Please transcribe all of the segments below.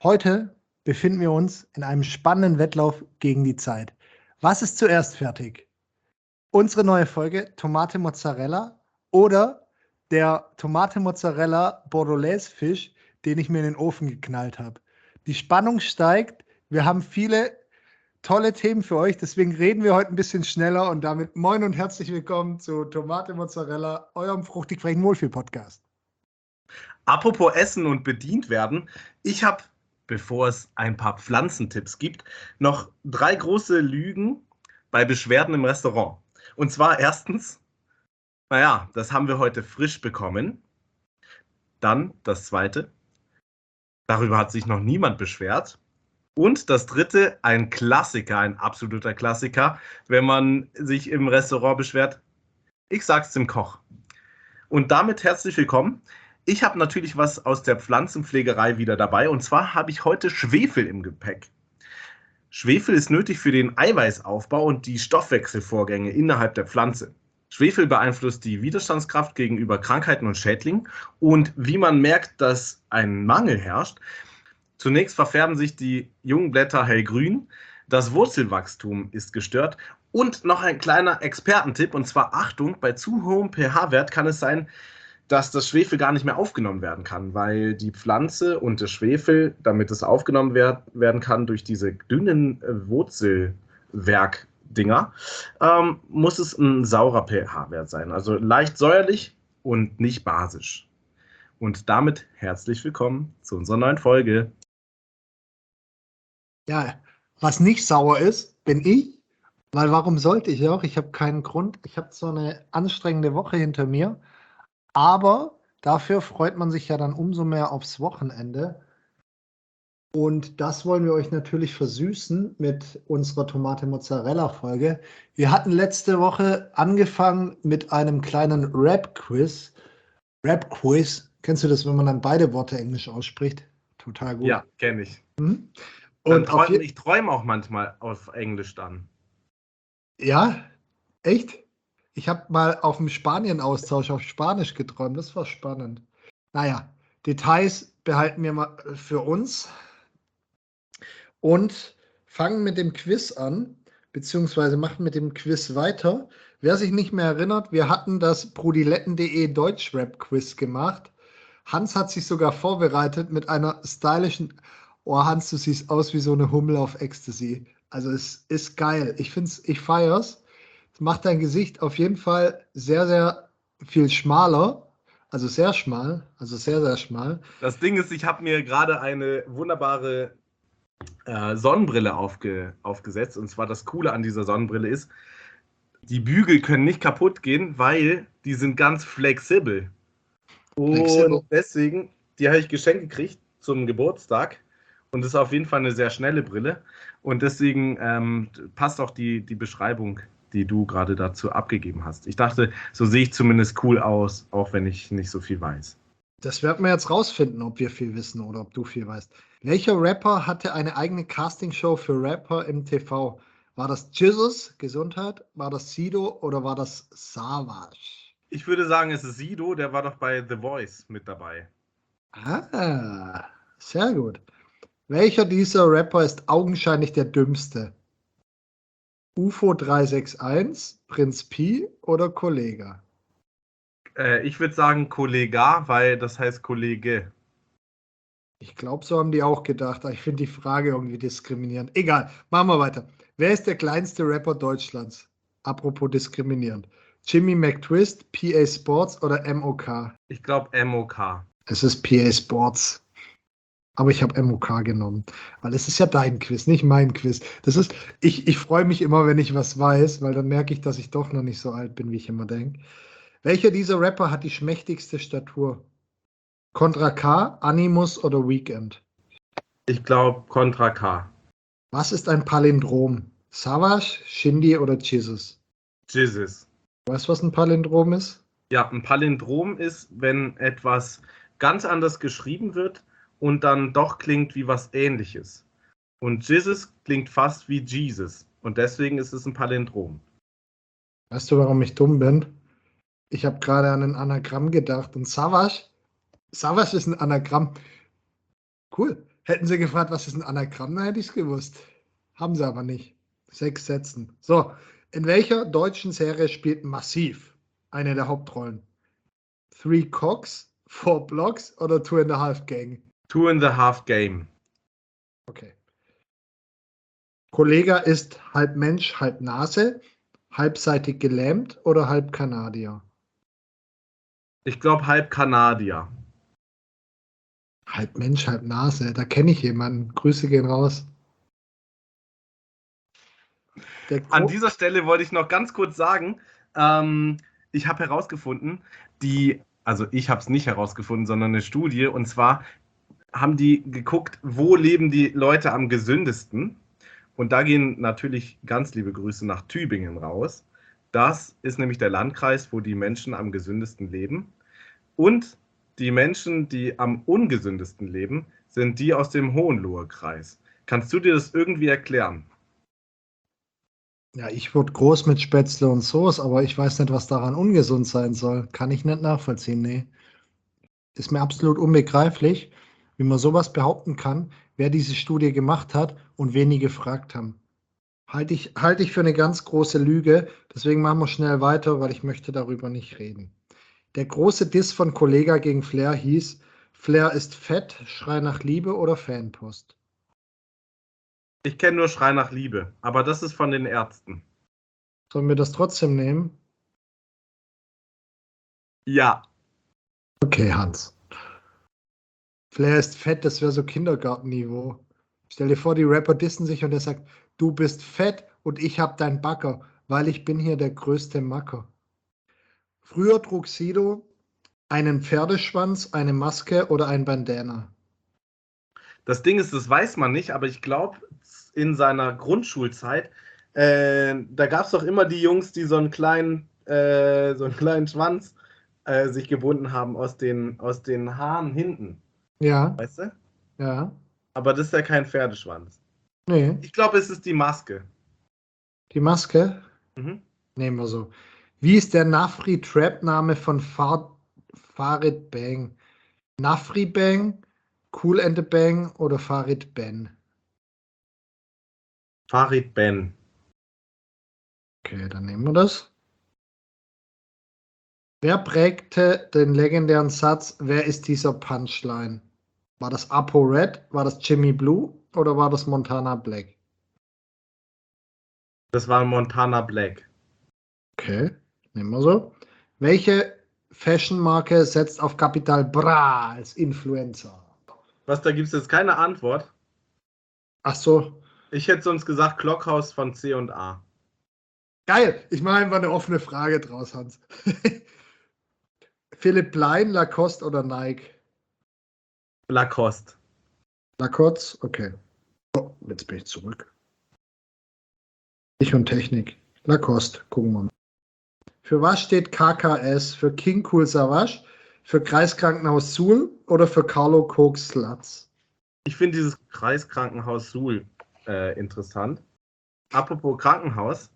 Heute befinden wir uns in einem spannenden Wettlauf gegen die Zeit. Was ist zuerst fertig? Unsere neue Folge Tomate Mozzarella oder der Tomate Mozzarella Bordelaise Fisch, den ich mir in den Ofen geknallt habe. Die Spannung steigt. Wir haben viele tolle Themen für euch, deswegen reden wir heute ein bisschen schneller und damit moin und herzlich willkommen zu Tomate Mozzarella, eurem fruchtig frechen Wohlfühl-Podcast. Apropos Essen und bedient werden, ich habe, bevor es ein paar Pflanzentipps gibt, noch 3 große Lügen bei Beschwerden im Restaurant. Und zwar erstens, das haben wir heute frisch bekommen. Dann das zweite, darüber hat sich noch niemand beschwert. Und das dritte, ein Klassiker, ein absoluter Klassiker, wenn man sich im Restaurant beschwert, ich sag's dem Koch. Und damit herzlich willkommen. Ich habe natürlich was aus der Pflanzenpflegerei wieder dabei, und zwar habe ich heute Schwefel im Gepäck. Schwefel ist nötig für den Eiweißaufbau und die Stoffwechselvorgänge innerhalb der Pflanze. Schwefel beeinflusst die Widerstandskraft gegenüber Krankheiten und Schädlingen, und wie man merkt, dass ein Mangel herrscht, zunächst verfärben sich die jungen Blätter hellgrün, das Wurzelwachstum ist gestört, und noch ein kleiner Expertentipp, und zwar Achtung, bei zu hohem pH-Wert kann es sein, dass das Schwefel gar nicht mehr aufgenommen werden kann, weil die Pflanze und das Schwefel, damit es aufgenommen werden kann durch diese dünnen Wurzelwerkdinger, muss es ein saurer pH-Wert sein, also leicht säuerlich und nicht basisch. Und damit herzlich willkommen zu unserer neuen Folge. Ja, was nicht sauer ist, bin ich, weil warum sollte ich auch? Ich habe keinen Grund. Ich habe so eine anstrengende Woche hinter mir, aber dafür freut man sich ja dann umso mehr aufs Wochenende. Und das wollen wir euch natürlich versüßen mit unserer Tomate-Mozzarella-Folge. Wir hatten letzte Woche angefangen mit einem kleinen Rap-Quiz. Rap-Quiz, kennst du das, wenn man dann beide Worte Englisch ausspricht? Total gut. Ja, kenne ich. Mhm. Und ich träume auch manchmal auf Englisch dann. Ja, echt? Ich habe mal auf dem Spanien-Austausch auf Spanisch geträumt. Das war spannend. Naja, Details behalten wir mal für uns und fangen mit dem Quiz an, beziehungsweise machen mit dem Quiz weiter. Wer sich nicht mehr erinnert, wir hatten das Brudiletten.de Deutschrap-Quiz gemacht. Hans hat sich sogar vorbereitet mit einer stylischen. Oh, Hans, du siehst aus wie so eine Hummel auf Ecstasy. Also es ist geil. Ich feier's. Es macht dein Gesicht auf jeden Fall sehr, sehr viel schmaler. Also sehr schmal. Also sehr, sehr schmal. Das Ding ist, ich habe mir gerade eine wunderbare Sonnenbrille aufgesetzt. Und zwar das Coole an dieser Sonnenbrille ist, die Bügel können nicht kaputt gehen, weil die sind ganz flexibel. Und deswegen, die habe ich geschenkt gekriegt zum Geburtstag. Und das ist auf jeden Fall eine sehr schnelle Brille. Und deswegen passt auch die Beschreibung, die du gerade dazu abgegeben hast. Ich dachte, so sehe ich zumindest cool aus, auch wenn ich nicht so viel weiß. Das werden wir jetzt rausfinden, ob wir viel wissen oder ob du viel weißt. Welcher Rapper hatte eine eigene Castingshow für Rapper im TV? War das Jesus, Gesundheit? War das Sido oder war das Savage? Ich würde sagen, es ist Sido, der war doch bei The Voice mit dabei. Ah, sehr gut. Welcher dieser Rapper ist augenscheinlich der dümmste? UFO 361, Prinz Pi oder Kollega? Ich würde sagen Kollega, weil das heißt Kollege. Ich glaube, so haben die auch gedacht. Ich finde die Frage irgendwie diskriminierend. Egal, machen wir weiter. Wer ist der kleinste Rapper Deutschlands? Apropos diskriminierend. Jimmy McTwist, PA Sports oder MOK? Ich glaube MOK. Es ist PA Sports. Aber ich habe MOK genommen, weil es ist ja dein Quiz, nicht mein Quiz. Ich freue mich immer, wenn ich was weiß, weil dann merke ich, dass ich doch noch nicht so alt bin, wie ich immer denke. Welcher dieser Rapper hat die schmächtigste Statur? Contra K, Animus oder Weekend? Ich glaube Contra K. Was ist ein Palindrom? Savage, Shindy oder Jesus? Jesus. Weißt du, was ein Palindrom ist? Ja, ein Palindrom ist, wenn etwas ganz anders geschrieben wird und dann doch klingt wie was Ähnliches. Und Jesus klingt fast wie Jesus. Und deswegen ist es ein Palindrom. Weißt du, warum ich dumm bin? Ich habe gerade an ein Anagramm gedacht. Und Savage ist ein Anagramm. Cool. Hätten sie gefragt, was ist ein Anagramm, dann hätte ich es gewusst. Haben sie aber nicht. 6 Sätzen. So, in welcher deutschen Serie spielt Massiv eine der Hauptrollen? Three Cocks, Four Blocks oder Two and a Half Gang? 2.5 Game. Okay. Kollega ist halb Mensch, halb Nase, halbseitig gelähmt oder halb Kanadier? Ich glaube halb Kanadier. Halb Mensch, halb Nase. Da kenne ich jemanden. Grüße gehen raus. An dieser Stelle wollte ich noch ganz kurz sagen, ich habe herausgefunden, also ich habe es nicht herausgefunden, sondern eine Studie, und zwar haben die geguckt, wo leben die Leute am gesündesten. Und da gehen natürlich ganz liebe Grüße nach Tübingen raus. Das ist nämlich der Landkreis, wo die Menschen am gesündesten leben. Und die Menschen, die am ungesündesten leben, sind die aus dem Hohenlohe-Kreis. Kannst du dir das irgendwie erklären? Ja, ich wurde groß mit Spätzle und Soße, aber ich weiß nicht, was daran ungesund sein soll. Kann ich nicht nachvollziehen, nee. Ist mir absolut unbegreiflich, wie man sowas behaupten kann, wer diese Studie gemacht hat und wen die gefragt haben. Halte ich für eine ganz große Lüge. Deswegen machen wir schnell weiter, weil ich möchte darüber nicht reden. Der große Diss von Kollega gegen Flair hieß: Flair ist fett, Schrei nach Liebe oder Fanpost? Ich kenne nur Schrei nach Liebe, aber das ist von den Ärzten. Sollen wir das trotzdem nehmen? Ja. Okay, Hans. Flair ist fett, das wäre so Kindergartenniveau. Stell dir vor, die Rapper dissen sich und er sagt, du bist fett und ich hab dein Backer, weil ich bin hier der größte Macker. Früher trug Sido einen Pferdeschwanz, eine Maske oder ein Bandana. Das Ding ist, das weiß man nicht, aber ich glaube, in seiner Grundschulzeit, da gab es doch immer die Jungs, die so einen kleinen Schwanz sich gebunden haben aus den Haaren hinten. Ja, Weißt du? ja, Aber das ist ja kein Pferdeschwanz. nee, Ich glaube, es ist die Maske. die Maske Mhm. nehmen wir so. Wie ist der Nafri-Trap-Name von Farid Bang? Nafri Bang, Cool and the Bang oder Farid Ben? Farid Ben. Okay, dann nehmen wir das. Wer prägte den legendären Satz, wer ist dieser Punchline? War das Apo Red, war das Jimmy Blue oder war das Montana Black? Das war Montana Black. Okay, nehmen wir so. Welche Fashion-Marke setzt auf Capital Bra als Influencer? Was, da gibt es jetzt keine Antwort? Ach so, Ich hätte sonst gesagt Clockhouse von C&A. geil. Ich mache einfach eine offene Frage draus, Hans. Philipp Plein, Lacoste oder Nike? Lacoste. Lacoste, okay. Oh, jetzt bin ich zurück. Ich und Technik. Lacoste, gucken wir mal. Für was steht KKS? Für King Cool Savage, für Kreiskrankenhaus Suhl oder für Carlo Koks Slatz? Ich finde dieses Kreiskrankenhaus Suhl interessant. Apropos Krankenhaus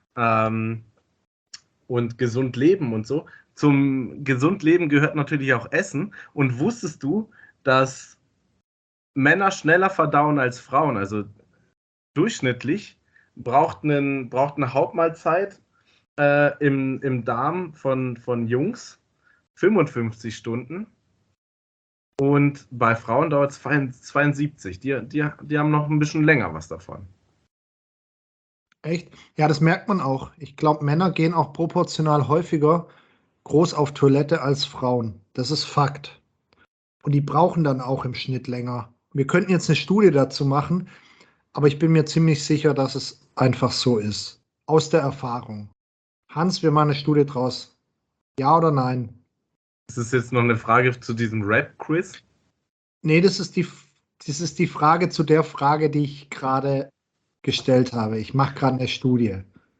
und gesund leben und so. Zum gesund leben gehört natürlich auch Essen. Und wusstest du, dass Männer schneller verdauen als Frauen? Also durchschnittlich braucht eine Hauptmahlzeit im Darm von Jungs 55 Stunden. Und bei Frauen dauert es 72. Die haben noch ein bisschen länger was davon. Echt? Ja, das merkt man auch. Ich glaube, Männer gehen auch proportional häufiger groß auf Toilette als Frauen. Das ist Fakt. Und die brauchen dann auch im Schnitt länger. Wir könnten jetzt eine Studie dazu machen, aber ich bin mir ziemlich sicher, dass es einfach so ist. Aus der Erfahrung. Hans, wir machen eine Studie draus. Ja oder nein? Das ist jetzt noch eine Frage zu diesem Rap-Quiz. Nee, das ist die Frage zu der Frage, die ich gerade gestellt habe. Ich mache gerade eine Studie.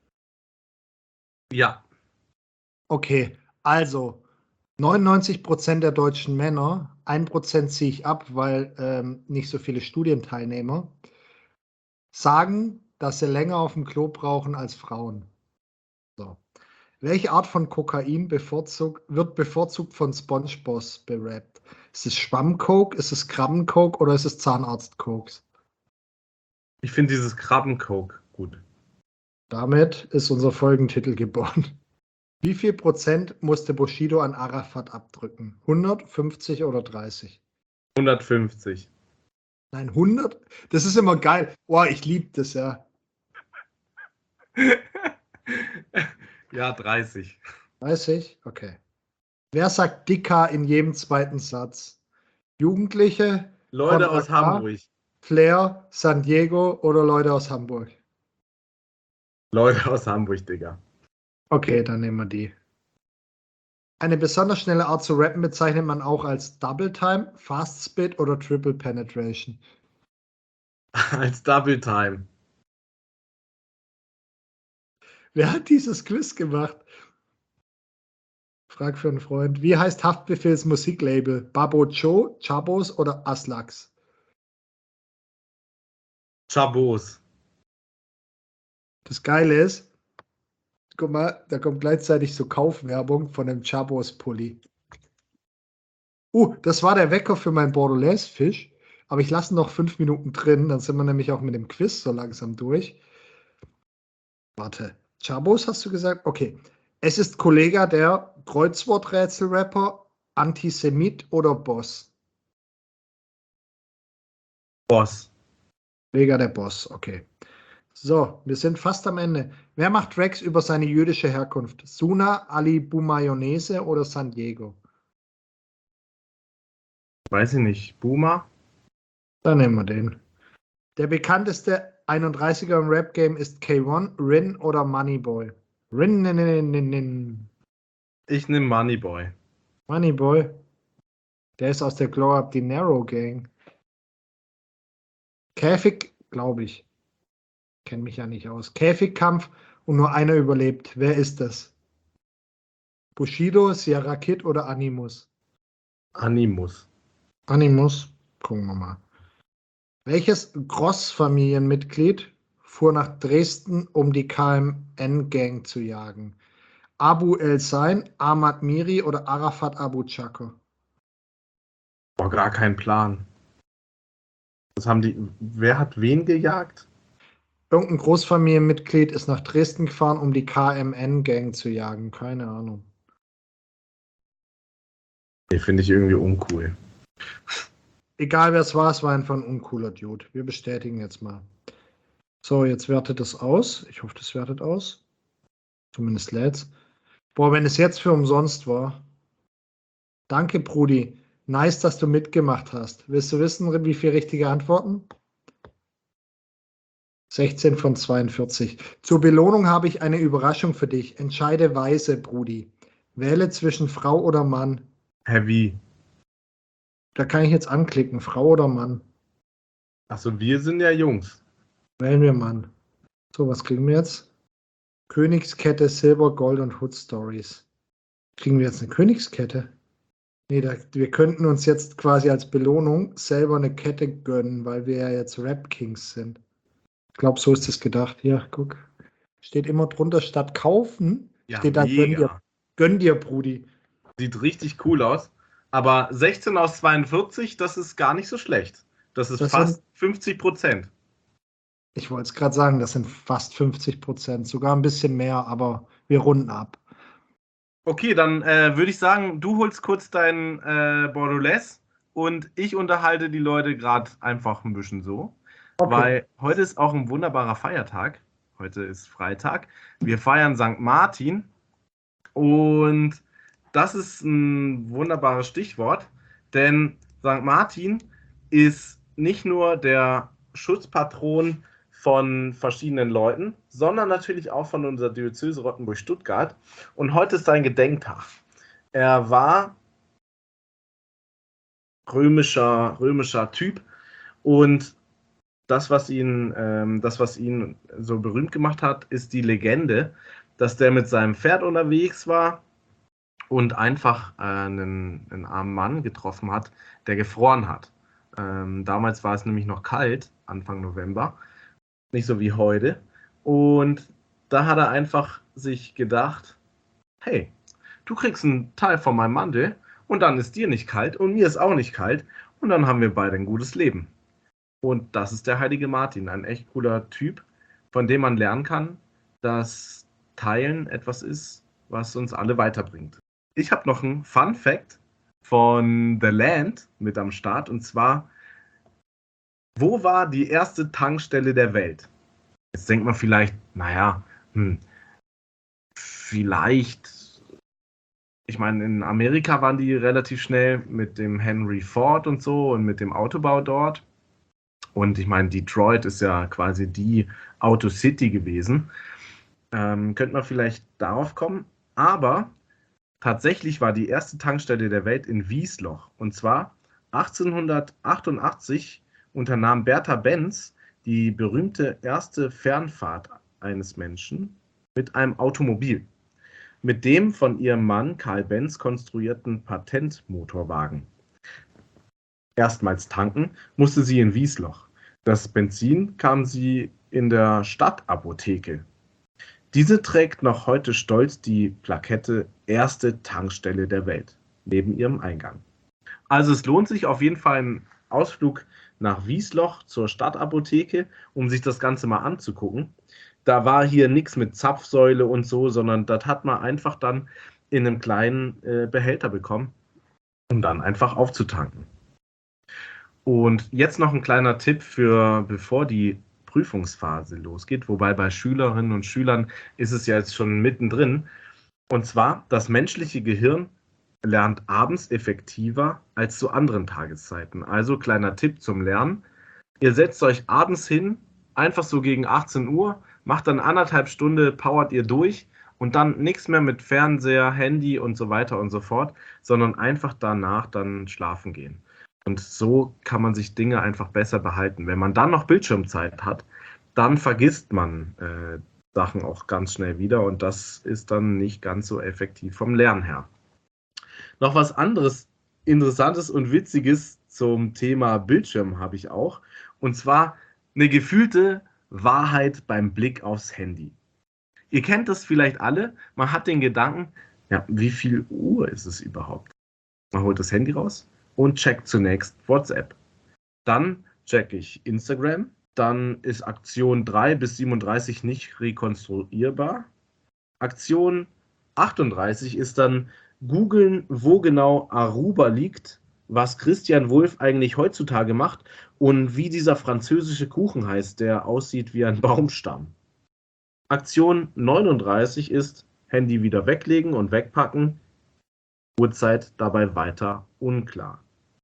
Ja. Okay, also 99% der deutschen Männer, 1% ziehe ich ab, weil nicht so viele Studienteilnehmer, sagen, dass sie länger auf dem Klo brauchen als Frauen. So. Welche Art von Kokain wird bevorzugt von SpongeBob berappt? Ist es Schwammcoke, ist es Krabbencoke oder ist es Zahnarztkoks? Ich finde dieses Krabbencoke gut. Damit ist unser Folgentitel geboren. Wie viel Prozent musste Bushido an Arafat abdrücken? 100, 50 oder 30? 150. Nein, 100? Das ist immer geil. Boah, ich liebe das ja. Ja, 30. 30? Okay. Wer sagt Dicker in jedem zweiten Satz? Jugendliche, Leute Contra aus K, Hamburg. Flair, San Diego oder Leute aus Hamburg? Leute aus Hamburg, Digga. Okay, dann nehmen wir die. Eine besonders schnelle Art zu rappen bezeichnet man auch als Double Time, Fast Spit oder Triple Penetration. Als Double Time. Wer hat dieses Quiz gemacht? Frag für einen Freund. Wie heißt Haftbefehls Musiklabel? Babo Joe, Chabos oder Aslax? Chabos. Das Geile ist, guck mal, da kommt gleichzeitig so Kaufwerbung von einem Chabos-Pulli. Das war der Wecker für meinen Bordelaise-Fisch. Aber ich lasse noch 5 Minuten drin, dann sind wir nämlich auch mit dem Quiz so langsam durch. Warte, Chabos hast du gesagt? Okay. Es ist Kollega der Kreuzworträtsel-Rapper, Antisemit oder Boss? Boss. Kollega der Boss, okay. So, wir sind fast am Ende. Wer macht Tracks über seine jüdische Herkunft? Suna, Ali Mayonnaise oder San Diego? Weiß ich nicht. Boomer? Dann nehmen wir den. Der bekannteste 31er im Rap-Game ist K1, Rin oder Moneyboy? Rin. Ich nehme Moneyboy. Moneyboy. Der ist aus der Glow Up Dinero Gang. Käfig, glaube ich. Kenne mich ja nicht aus. Käfigkampf und nur einer überlebt. Wer ist das? Bushido, Sierra Kid oder Animus? Animus. Animus. Gucken wir mal. Welches Gross-Familienmitglied fuhr nach Dresden, um die KMN-Gang zu jagen? Abu El-Sein, Ahmad Miri oder Arafat Abu Chako? Boah, gar kein Plan. Was haben die. Wer hat wen gejagt? Irgendein Großfamilienmitglied ist nach Dresden gefahren, um die KMN-Gang zu jagen. Keine Ahnung. Nee, finde ich irgendwie uncool. Egal wer es war einfach ein uncooler Dude. Wir bestätigen jetzt mal. So, jetzt wertet es aus. Ich hoffe, das wertet aus. Zumindest lädt's. Boah, wenn es jetzt für umsonst war. Danke, Brudi. Nice, dass du mitgemacht hast. Willst du wissen, wie viele richtige Antworten? 16 von 42. Zur Belohnung habe ich eine Überraschung für dich. Entscheide weise, Brudi. Wähle zwischen Frau oder Mann. Heavy. Da kann ich jetzt anklicken, Frau oder Mann. Achso, wir sind ja Jungs. Wählen wir Mann. So, was kriegen wir jetzt? Königskette, Silber, Gold und Hood Stories. Kriegen wir jetzt eine Königskette? Nee, wir könnten uns jetzt quasi als Belohnung selber eine Kette gönnen, weil wir ja jetzt Rap Kings sind. Ich glaube, so ist es gedacht. Hier, guck. Steht immer drunter, statt kaufen, Ja, steht da mega. Gönn dir, Brudi. Sieht richtig cool aus. Aber 16 aus 42, das ist gar nicht so schlecht. Das ist fast 50%. Ich wollte es gerade sagen, das sind fast 50%, sogar ein bisschen mehr, aber wir runden ab. Okay, dann würde ich sagen, du holst kurz dein Bordelaise und ich unterhalte die Leute gerade einfach ein bisschen so. Okay. Weil heute ist auch ein wunderbarer Feiertag. Heute ist Freitag. Wir feiern St. Martin und das ist ein wunderbares Stichwort, denn St. Martin ist nicht nur der Schutzpatron von verschiedenen Leuten, sondern natürlich auch von unserer Diözese Rottenburg-Stuttgart. Und heute ist sein Gedenktag. Er war römischer Typ und das, was ihn so berühmt gemacht hat, ist die Legende, dass der mit seinem Pferd unterwegs war und einfach einen armen Mann getroffen hat, der gefroren hat. Damals war es nämlich noch kalt, Anfang November, nicht so wie heute. Und da hat er einfach sich gedacht, hey, du kriegst einen Teil von meinem Mantel Und dann ist dir nicht kalt und mir ist auch nicht kalt. Und dann haben wir beide ein gutes Leben. Und das ist der heilige Martin, ein echt cooler Typ, von dem man lernen kann, dass Teilen etwas ist, was uns alle weiterbringt. Ich habe noch einen Fun Fact von The Land mit am Start. Und zwar, wo war die erste Tankstelle der Welt? Jetzt denkt man vielleicht, naja, vielleicht, ich meine, in Amerika waren die relativ schnell mit dem Henry Ford und so und mit dem Autobau dort. Und ich meine, Detroit ist ja quasi die Auto-City gewesen. Könnte man vielleicht darauf kommen. Aber tatsächlich war die erste Tankstelle der Welt in Wiesloch. Und zwar 1888 unternahm Bertha Benz die berühmte erste Fernfahrt eines Menschen mit einem Automobil. Mit dem von ihrem Mann Karl Benz konstruierten Patentmotorwagen. Erstmals tanken musste sie in Wiesloch. Das Benzin kam sie in der Stadtapotheke. Diese trägt noch heute stolz die Plakette Erste Tankstelle der Welt neben ihrem Eingang. Also es lohnt sich auf jeden Fall ein Ausflug nach Wiesloch zur Stadtapotheke, um sich das Ganze mal anzugucken. Da war hier nichts mit Zapfsäule und so, sondern das hat man einfach dann in einem kleinen Behälter bekommen, um dann einfach aufzutanken. Und jetzt noch ein kleiner Tipp für bevor die Prüfungsphase losgeht, wobei bei Schülerinnen und Schülern ist es ja jetzt schon mittendrin. Und zwar, das menschliche Gehirn lernt abends effektiver als zu anderen Tageszeiten. Also kleiner Tipp zum Lernen. Ihr setzt euch abends hin, einfach so gegen 18 Uhr, macht dann 1,5 Stunden, powert ihr durch und dann nichts mehr mit Fernseher, Handy und so weiter und so fort, sondern einfach danach dann schlafen gehen. Und so kann man sich Dinge einfach besser behalten. Wenn man dann noch Bildschirmzeit hat, dann vergisst man Sachen auch ganz schnell wieder und das ist dann nicht ganz so effektiv vom Lernen her. Noch was anderes Interessantes und Witziges zum Thema Bildschirm habe ich auch. Und zwar eine gefühlte Wahrheit beim Blick aufs Handy. Ihr kennt das vielleicht alle. Man hat den Gedanken, ja, wie viel Uhr ist es überhaupt? Man holt das Handy raus und checkt zunächst WhatsApp. Dann checke ich Instagram. Dann ist Aktion 3 bis 37 nicht rekonstruierbar. Aktion 38 ist dann googeln, wo genau Aruba liegt, was Christian Wulff eigentlich heutzutage macht und wie dieser französische Kuchen heißt, der aussieht wie ein Baumstamm. Aktion 39 ist Handy wieder weglegen und wegpacken. Uhrzeit dabei weiter unklar.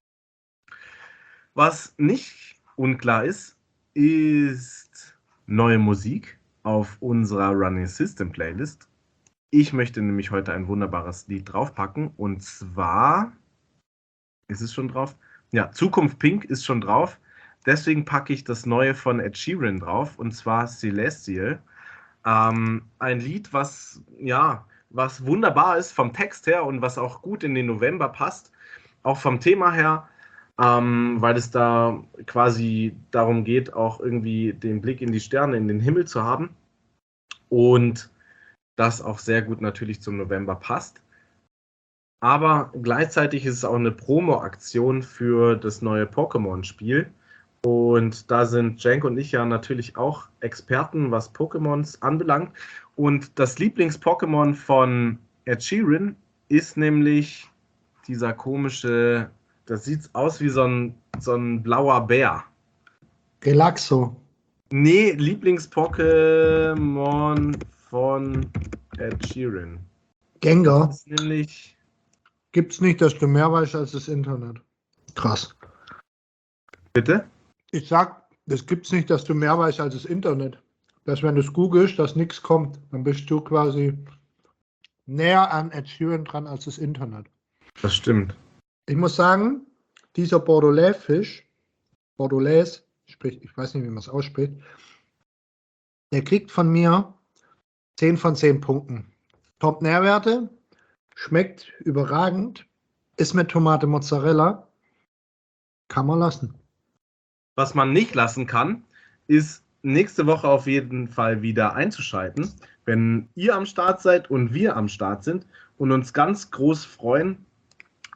Was nicht unklar ist, ist neue Musik auf unserer Running System Playlist. Ich möchte nämlich heute ein wunderbares Lied draufpacken und zwar, ist es schon drauf? Ja, Zukunft Pink ist schon drauf. Deswegen packe ich das neue von Ed Sheeran drauf und zwar Celestial. Ein Lied, was wunderbar ist vom Text her und was auch gut in den November passt, auch vom Thema her, weil es da quasi darum geht, auch irgendwie den Blick in die Sterne, in den Himmel zu haben und das auch sehr gut natürlich zum November passt. Aber gleichzeitig ist es auch eine Promo-Aktion für das neue Pokémon-Spiel. Und da sind Cenk und ich ja natürlich auch Experten, was Pokémons anbelangt. Und das Lieblings-Pokémon von Ed Sheeran ist nämlich dieser komische, das sieht aus wie so ein blauer Bär. Relaxo. Nee, Lieblings-Pokémon von Ed Sheeran. Gengar. Das ist nämlich. Gibt's nicht, dass du mehr weißt als das Internet. Krass. Bitte? Ich sag, das gibt's nicht, dass du mehr weißt als das Internet. Dass wenn du es googelst, dass nichts kommt, dann bist du quasi näher an Ed Sheeran dran als das Internet. Das stimmt. Ich muss sagen, dieser Bordelaise-Fisch, Bordelaise, ich weiß nicht, wie man es ausspricht, der kriegt von mir 10 von 10 Punkten. Top-Nährwerte, schmeckt überragend, ist mit Tomate Mozzarella, kann man lassen. Was man nicht lassen kann, ist nächste Woche auf jeden Fall wieder einzuschalten, wenn ihr am Start seid und wir am Start sind und uns ganz groß freuen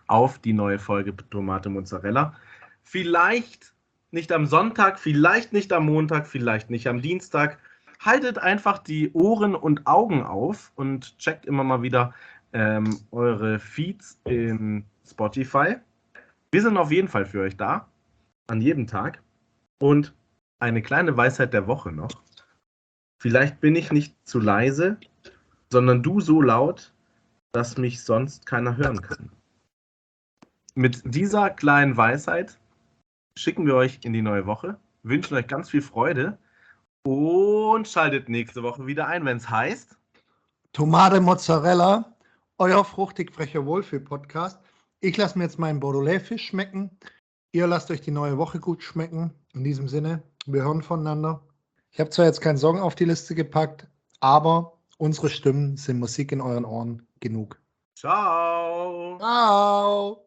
auf die neue Folge Tomate Mozzarella. Vielleicht nicht am Sonntag, vielleicht nicht am Montag, vielleicht nicht am Dienstag. Haltet einfach die Ohren und Augen auf und checkt immer mal wieder eure Feeds in Spotify. Wir sind auf jeden Fall für euch da, an jedem Tag. Und eine kleine Weisheit der Woche noch. Vielleicht bin ich nicht zu leise, sondern du so laut, dass mich sonst keiner hören kann. Mit dieser kleinen Weisheit schicken wir euch in die neue Woche, wünschen euch ganz viel Freude und schaltet nächste Woche wieder ein, wenn es heißt Tomate Mozzarella, euer fruchtig frecher Wohlfühl-Podcast. Ich lasse mir jetzt meinen Beaujolais-Fisch schmecken. Ihr lasst euch die neue Woche gut schmecken. In diesem Sinne, wir hören voneinander. Ich habe zwar jetzt keinen Song auf die Liste gepackt, aber unsere Stimmen sind Musik in euren Ohren genug. Ciao! Ciao!